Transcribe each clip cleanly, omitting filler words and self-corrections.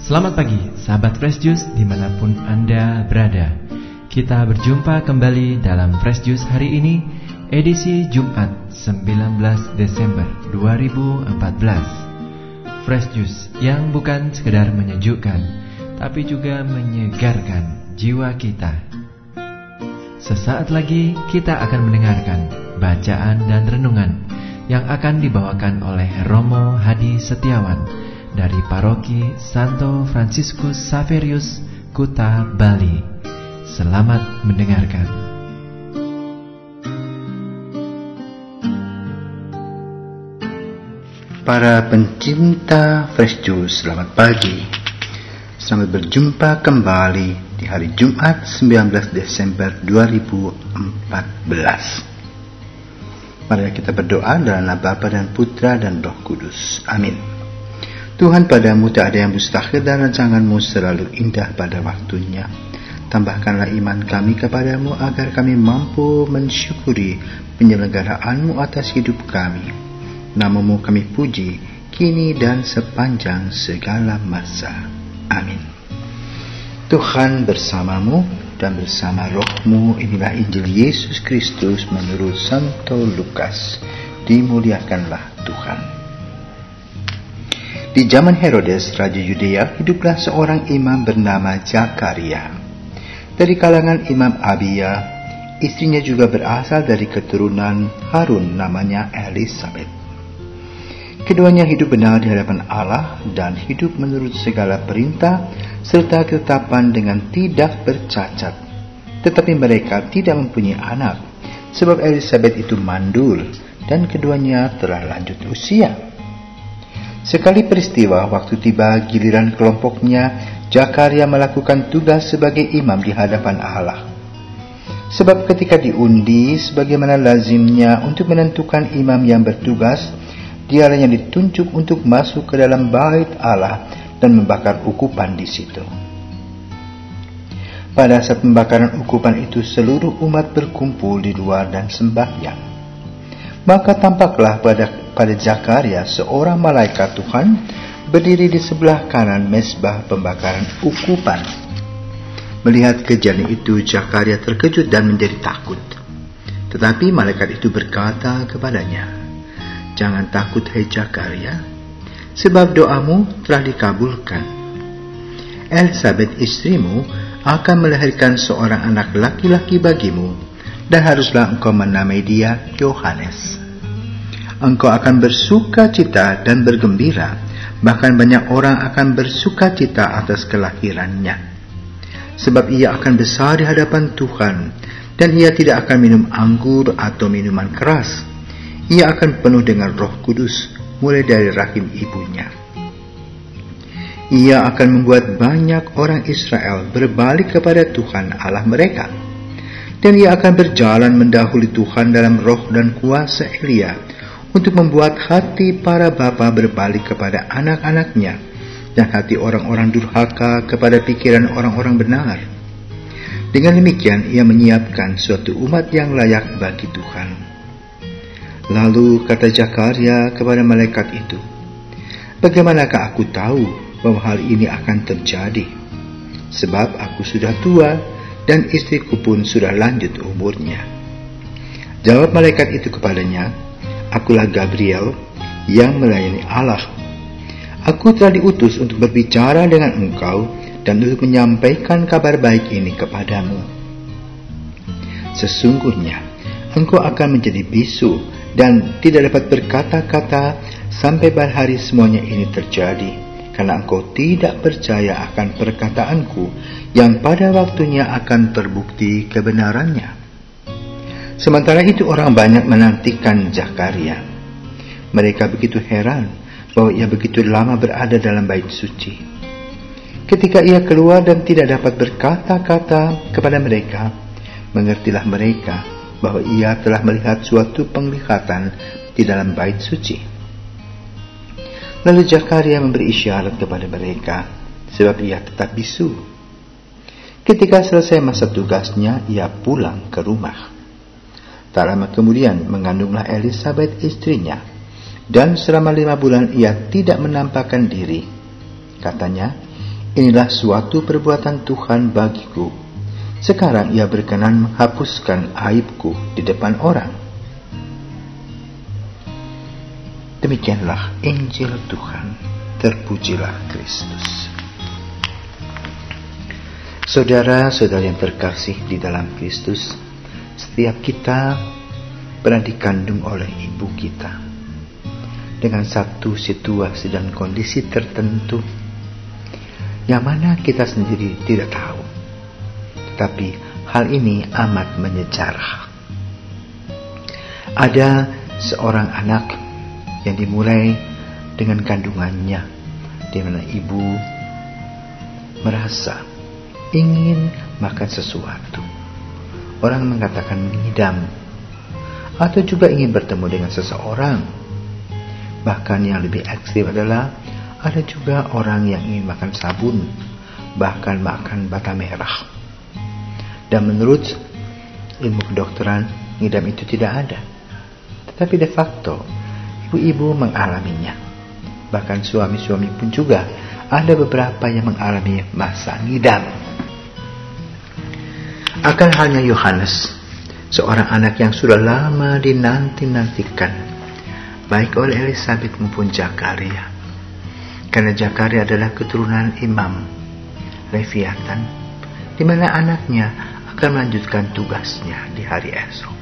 Selamat pagi, sahabat Fresh Juice dimanapun Anda berada. Kita berjumpa kembali dalam Fresh Juice hari ini, edisi Jumat 19 Desember 2014. Fresh Juice yang bukan sekedar menyejukkan, tapi juga menyegarkan jiwa kita. Sesaat lagi kita akan mendengarkan bacaan dan renungan yang akan dibawakan oleh Romo Hadi Setiawan dari Paroki Santo Fransiskus Xaverius, Kuta, Bali. Selamat mendengarkan. Para pencinta Fresh Juice, selamat pagi. Selamat berjumpa kembali di hari Jumat 19 Desember 2014. Mari kita berdoa dalam nama Bapa dan Putra dan Roh Kudus. Amin. Tuhan, padamu tak ada yang mustahil dan rancanganmu selalu indah pada waktunya. Tambahkanlah iman kami kepadamu agar kami mampu mensyukuri penyelenggaraanmu atas hidup kami. Namamu kami puji, kini dan sepanjang segala masa. Amin. Tuhan bersamamu dan bersama rohmu. Inilah Injil Yesus Kristus menurut Santo Lukas. Dimuliakanlah Tuhan. Di zaman Herodes, Raja Yudea, hiduplah seorang imam bernama Zakaria. Dari kalangan Imam Abia, istrinya juga berasal dari keturunan Harun, namanya Elisabeth. Keduanya hidup benar di hadapan Allah dan hidup menurut segala perintah serta ketetapan dengan tidak bercacat. Tetapi mereka tidak mempunyai anak, sebab Elisabeth itu mandul dan keduanya telah lanjut usia. Sekali peristiwa, waktu tiba giliran kelompoknya, Zakaria melakukan tugas sebagai imam di hadapan Allah. Sebab ketika diundi, sebagaimana lazimnya untuk menentukan imam yang bertugas, dialah yang ditunjuk untuk masuk ke dalam bait Allah dan membakar ukupan di situ. Pada saat pembakaran ukupan itu, seluruh umat berkumpul di luar dan sembahyang. Maka tampaklah pada Zakaria seorang malaikat Tuhan berdiri di sebelah kanan mezbah pembakaran ukupan. Melihat kejadian itu, Zakaria terkejut dan menjadi takut. Tetapi malaikat itu berkata kepadanya, "Jangan takut, hai Zakaria, sebab doamu telah dikabulkan. Elisabeth istrimu akan melahirkan seorang anak laki-laki bagimu, dan haruslah engkau menamai dia Yohanes. Engkau akan bersuka cita dan bergembira, bahkan banyak orang akan bersuka cita atas kelahirannya. Sebab ia akan besar di hadapan Tuhan, dan ia tidak akan minum anggur atau minuman keras. Ia akan penuh dengan Roh Kudus mulai dari rahim ibunya. Ia akan membuat banyak orang Israel berbalik kepada Tuhan Allah mereka. Dan ia akan berjalan mendahului Tuhan dalam roh dan kuasa Elia, untuk membuat hati para bapa berbalik kepada anak-anaknya, dan hati orang-orang durhaka kepada pikiran orang-orang benar. Dengan demikian ia menyiapkan suatu umat yang layak bagi Tuhan." Lalu kata Zakaria kepada malaikat itu, "Bagaimanakah aku tahu bahwa hal ini akan terjadi? Sebab aku sudah tua, dan istriku pun sudah lanjut umurnya." Jawab malaikat itu kepadanya, "Akulah Gabriel yang melayani Allah. Aku telah diutus untuk berbicara dengan engkau dan untuk menyampaikan kabar baik ini kepadamu. Sesungguhnya engkau akan menjadi bisu dan tidak dapat berkata-kata sampai pada hari semuanya ini terjadi, karena engkau tidak percaya akan perkataanku yang pada waktunya akan terbukti kebenarannya." Sementara itu orang banyak menantikan Zakaria. Mereka begitu heran bahwa ia begitu lama berada dalam bait suci. Ketika ia keluar dan tidak dapat berkata-kata kepada mereka, mengertilah mereka bahwa ia telah melihat suatu penglihatan di dalam bait suci. Lalu Zakaria memberi isyarat kepada mereka, sebab ia tetap bisu. Ketika selesai masa tugasnya, ia pulang ke rumah. Tak lama kemudian mengandunglah Elisabeth istrinya, dan selama 5 bulan ia tidak menampakkan diri. Katanya, Inilah suatu perbuatan Tuhan bagiku. Sekarang ia berkenan menghapuskan aibku di depan orang. Demikianlah Injil Tuhan. Terpujilah Kristus. Saudara-saudara yang terkasih di dalam Kristus, setiap kita pernah dikandung oleh ibu kita dengan satu situasi dan kondisi tertentu yang mana kita sendiri tidak tahu. Tetapi hal ini amat menyejarah. Ada seorang anak yang dimulai dengan kandungannya, di mana ibu merasa ingin makan sesuatu. Orang mengatakan mengidam, atau juga ingin bertemu dengan seseorang. Bahkan yang lebih ekstrim adalah ada juga orang yang ingin makan sabun, bahkan makan bata merah. Dan menurut ilmu kedokteran, ngidam itu tidak ada. Tetapi de facto, ibu-ibu mengalaminya. Bahkan suami-suami pun juga ada beberapa yang mengalami masa ngidam. Akan halnya Yohanes, seorang anak yang sudah lama dinanti-nantikan, baik oleh Elisabet maupun Zakaria. Karena Zakaria adalah keturunan Imam Leviatan, di mana anaknya akan melanjutkan tugasnya di hari esok.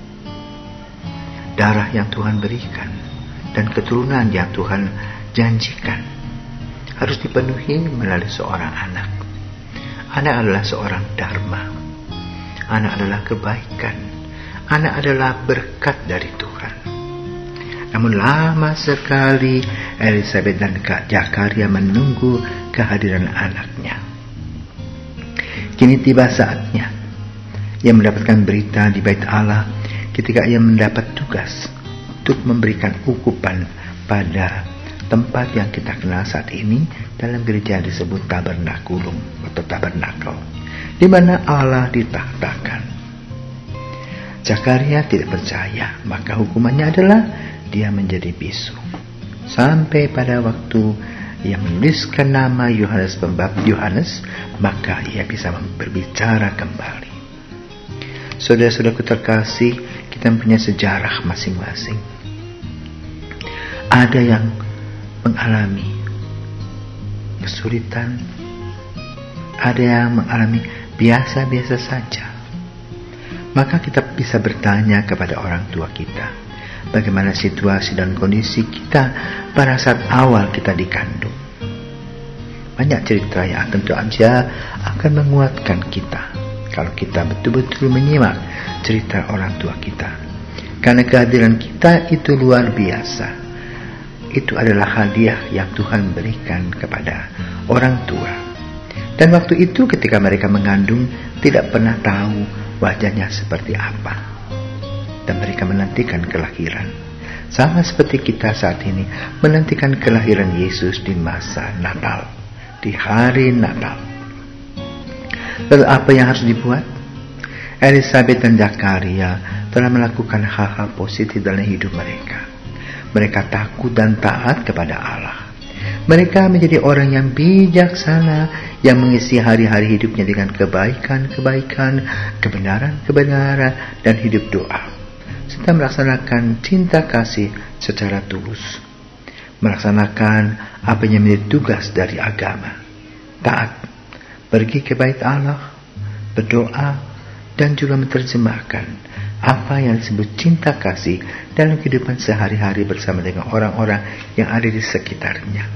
Darah yang Tuhan berikan dan keturunan yang Tuhan janjikan harus dipenuhi melalui seorang anak. Anak adalah seorang dharma. Anak adalah kebaikan. Anak adalah berkat dari Tuhan. Namun lama sekali Elisabet dan Zakaria menunggu kehadiran anaknya. Kini tiba saatnya ia mendapatkan berita di Bait Allah ketika ia mendapat tugas untuk memberikan ukupan pada tempat yang kita kenal saat ini dalam gereja disebut tabernakulum atau tabernakel, di mana Allah ditahtakan. Zakaria tidak percaya, maka hukumannya adalah dia menjadi bisu. Sampai pada waktu ia menuliskan nama Yohanes Pembaptis Yohanes, maka ia bisa berbicara kembali. Saudara-saudaraku terkasih, kita punya sejarah masing-masing. Ada yang mengalami kesulitan, ada yang mengalami biasa-biasa saja. Maka kita bisa bertanya kepada orang tua kita, bagaimana situasi dan kondisi kita pada saat awal kita dikandung. Banyak cerita yang tentu saja akan menguatkan kita kalau kita betul-betul menyimak cerita orang tua kita. Karena kehadiran kita itu luar biasa. Itu adalah hadiah yang Tuhan berikan kepada orang tua. Dan waktu itu ketika mereka mengandung, tidak pernah tahu wajahnya seperti apa. Dan mereka menantikan kelahiran. Sama seperti kita saat ini menantikan kelahiran Yesus di masa Natal, di hari Natal. Lalu apa yang harus dibuat? Elisabet dan Zakaria telah melakukan hal-hal positif dalam hidup mereka. Mereka takut dan taat kepada Allah. Mereka menjadi orang yang bijaksana, yang mengisi hari-hari hidupnya dengan kebaikan-kebaikan, kebenaran-kebenaran, dan hidup doa. Serta melaksanakan cinta kasih secara tulus. Melaksanakan apa yang menjadi tugas dari agama. Taat, pergi ke bait Allah, berdoa, dan juga menerjemahkan apa yang disebut cinta kasih dalam kehidupan sehari-hari bersama dengan orang-orang yang ada di sekitarnya.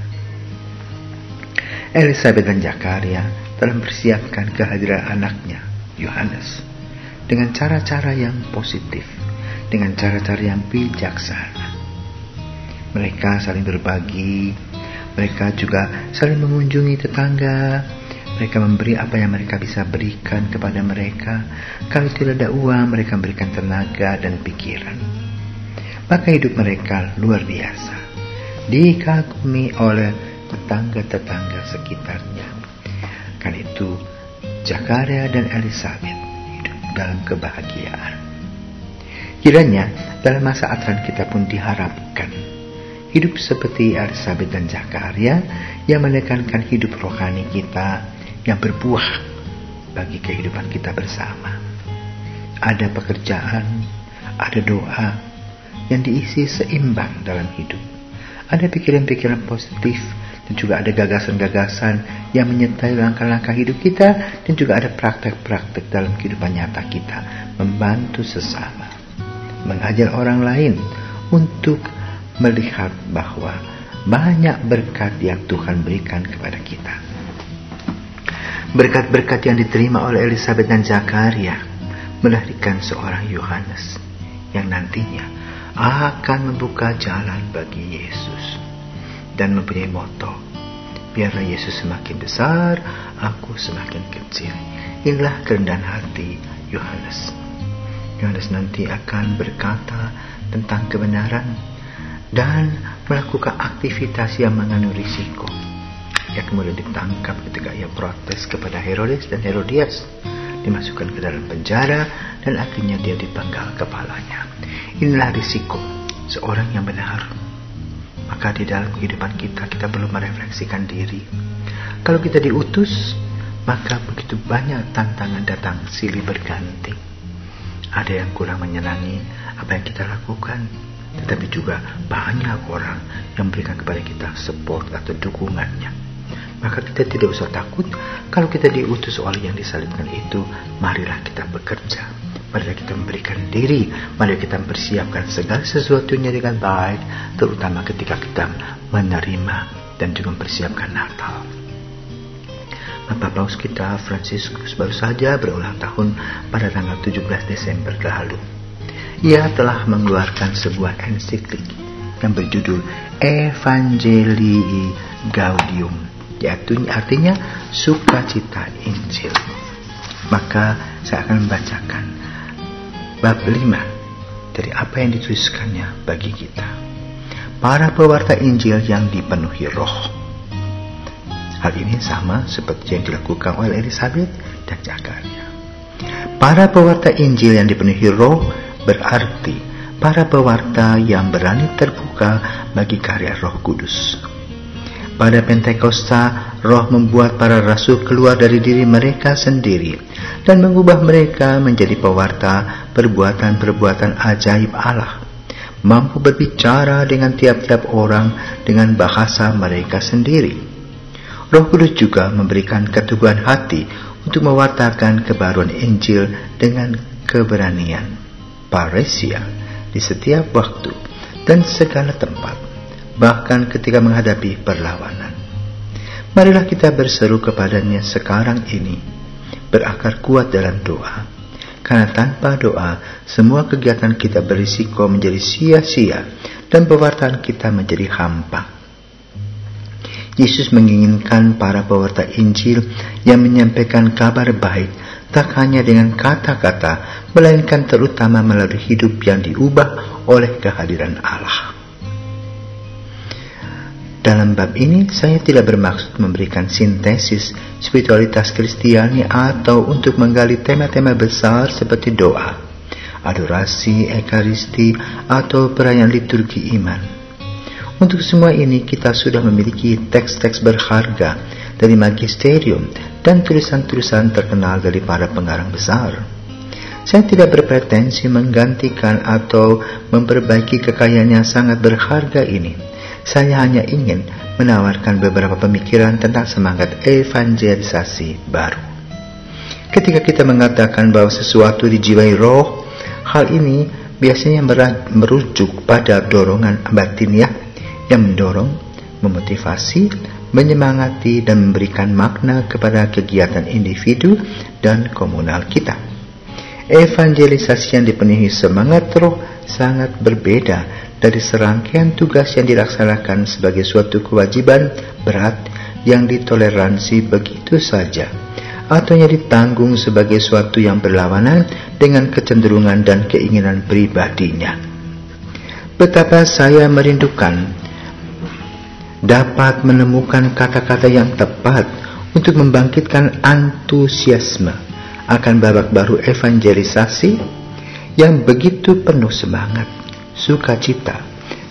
Elisabet dan Zakaria telah mempersiapkan kehadiran anaknya, Yohanes, dengan cara-cara yang positif, dengan cara-cara yang bijaksana. Mereka saling berbagi, mereka juga saling mengunjungi tetangga. Mereka memberi apa yang mereka bisa berikan kepada mereka. Kalau tidak ada uang, mereka memberikan tenaga dan pikiran. Maka hidup mereka luar biasa, dikagumi oleh tetangga-tetangga sekitarnya. Karena itu Zakaria dan Elisabet hidup dalam kebahagiaan. Kiranya dalam masa Advent kita pun diharapkan Hidup seperti Elisabet dan Zakaria yang menekankan hidup rohani kita yang berbuah bagi kehidupan kita bersama. Ada pekerjaan, ada doa yang diisi seimbang dalam hidup. Ada pikiran-pikiran positif dan juga ada gagasan-gagasan yang menyertai langkah-langkah hidup kita, dan juga ada praktek-praktek dalam kehidupan nyata kita, membantu sesama, mengajar orang lain untuk melihat bahwa banyak berkat yang Tuhan berikan kepada kita. Berkat-berkat yang diterima oleh Elisabet dan Zakaria melahirkan seorang Yohanes yang nantinya akan membuka jalan bagi Yesus dan mempunyai moto, biarlah Yesus semakin besar, aku semakin kecil. Inilah kerendahan hati Yohanes. Yohanes nanti akan berkata tentang kebenaran dan melakukan aktivitas yang mengandung risiko. Ia kemudian ditangkap ketika ia protes kepada Herodes dan Herodias, dimasukkan ke dalam penjara, dan akhirnya dia dipenggal kepalanya. Inilah risiko seorang yang benar. Maka di dalam kehidupan kita perlu merefleksikan diri. Kalau kita diutus, maka begitu banyak tantangan datang silih berganti. Ada yang kurang menyenangi apa yang kita lakukan, tetapi juga banyak orang yang memberikan kepada kita support atau dukungannya. Maka kita tidak usah takut kalau kita diutus oleh yang disalibkan itu. Marilah kita bekerja, marilah kita memberikan diri, marilah kita mempersiapkan segala sesuatunya dengan baik, terutama ketika kita menerima dan juga mempersiapkan Natal. Bapak Paus kita Fransiskus baru saja berulang tahun pada tanggal 17 Desember lalu. Ia telah mengeluarkan sebuah ensiklik yang berjudul Evangelii Gaudium, yaitu artinya sukacita Injil. Maka saya akan membacakan bab 5 dari apa yang dituliskannya bagi kita. Para pewarta Injil yang dipenuhi roh. Hal ini sama seperti yang dilakukan oleh Elisabet dan Zakaria. Para pewarta Injil yang dipenuhi roh berarti para pewarta yang berani terbuka bagi karya Roh Kudus. Pada Pentakosta, Roh membuat para rasul keluar dari diri mereka sendiri dan mengubah mereka menjadi pewarta perbuatan-perbuatan ajaib Allah, mampu berbicara dengan tiap-tiap orang dengan bahasa mereka sendiri. Roh Kudus juga memberikan keteguhan hati untuk mewartakan kebaruan Injil dengan keberanian, paresia, di setiap waktu dan segala tempat, bahkan ketika menghadapi perlawanan. Marilah kita berseru kepadanya sekarang ini, berakar kuat dalam doa, karena tanpa doa, semua kegiatan kita berisiko menjadi sia-sia dan pewartaan kita menjadi hampa. Yesus menginginkan para pewarta Injil yang menyampaikan kabar baik tak hanya dengan kata-kata, melainkan terutama melalui hidup yang diubah oleh kehadiran Allah. Dalam bab ini, saya tidak bermaksud memberikan sintesis spiritualitas Kristiani atau untuk menggali tema-tema besar seperti doa, adorasi, ekaristi, atau perayaan liturgi iman. Untuk semua ini kita sudah memiliki teks-teks berharga dari magisterium dan tulisan-tulisan terkenal dari para pengarang besar. Saya tidak berpretensi menggantikan atau memperbaiki kekayaan yang sangat berharga ini. Saya hanya ingin menawarkan beberapa pemikiran tentang semangat evangelisasi baru. Ketika kita mengatakan bahwa sesuatu dijiwai roh, hal ini biasanya merujuk pada dorongan batiniah yang mendorong, memotivasi, menyemangati, dan memberikan makna kepada kegiatan individu dan komunal kita. Evangelisasi yang dipenuhi semangat roh sangat berbeda dari serangkaian tugas yang dilaksanakan sebagai suatu kewajiban berat yang ditoleransi begitu saja, atau yang ditanggung sebagai suatu yang berlawanan dengan kecenderungan dan keinginan pribadinya. Betapa saya merindukan dapat menemukan kata-kata yang tepat untuk membangkitkan antusiasme akan babak baru evangelisasi yang begitu penuh semangat, sukacita,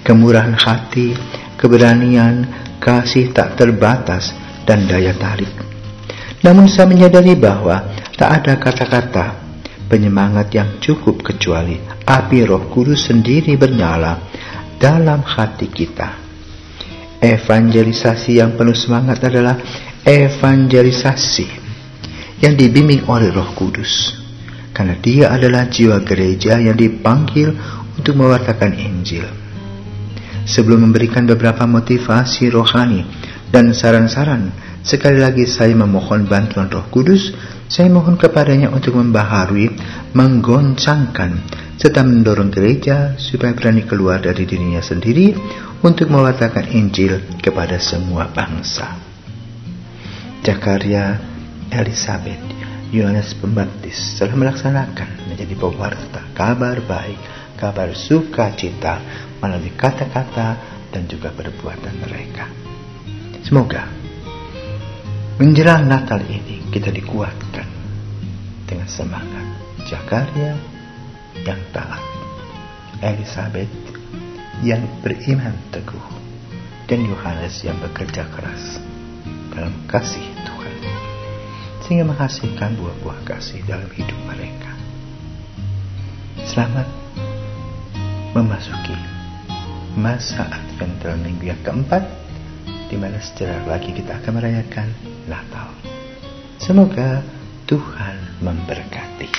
kemurahan hati, keberanian, kasih tak terbatas, dan daya tarik. Namun saya menyadari bahwa tak ada kata-kata penyemangat yang cukup kecuali api Roh Kudus sendiri bernyala dalam hati kita. Evangelisasi yang penuh semangat adalah evangelisasi yang dibimbing oleh Roh Kudus, karena Dia adalah jiwa gereja yang dipanggil untuk mewartakan Injil. Sebelum memberikan beberapa motivasi rohani dan saran-saran, sekali lagi saya memohon bantuan Roh Kudus. Saya mohon kepadanya untuk membaharui, menggoncangkan, serta mendorong gereja supaya berani keluar dari dirinya sendiri untuk mewartakan Injil kepada semua bangsa. Zakaria, Elizabeth, Yohanes Pembaptis telah melaksanakan menjadi pewarta kabar baik, kabar sukacita melalui kata-kata dan juga perbuatan mereka. Semoga menjelang Natal ini kita dikuatkan dengan semangat Zakaria yang taat, Elizabeth yang beriman teguh, dan Yohanes yang bekerja keras dalam kasih Tuhan, sehingga menghasilkan buah-buah kasih dalam hidup mereka. Selamat memasuki masa Advent dalam minggu yang keempat, di mana sebentar lagi kita akan merayakan Natal. Semoga Tuhan memberkati.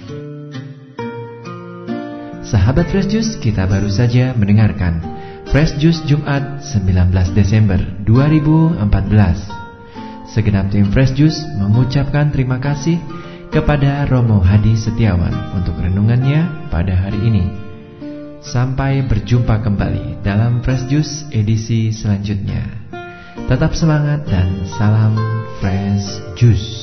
Sahabat Fresh Juice, kita baru saja mendengarkan Fresh Juice Jumat 19 Desember 2014. Segenap tim Fresh Juice mengucapkan terima kasih kepada Romo Hadi Setiawan untuk renungannya pada hari ini. Sampai berjumpa kembali dalam Fresh Juice edisi selanjutnya. Tetap semangat dan salam Fresh Juice.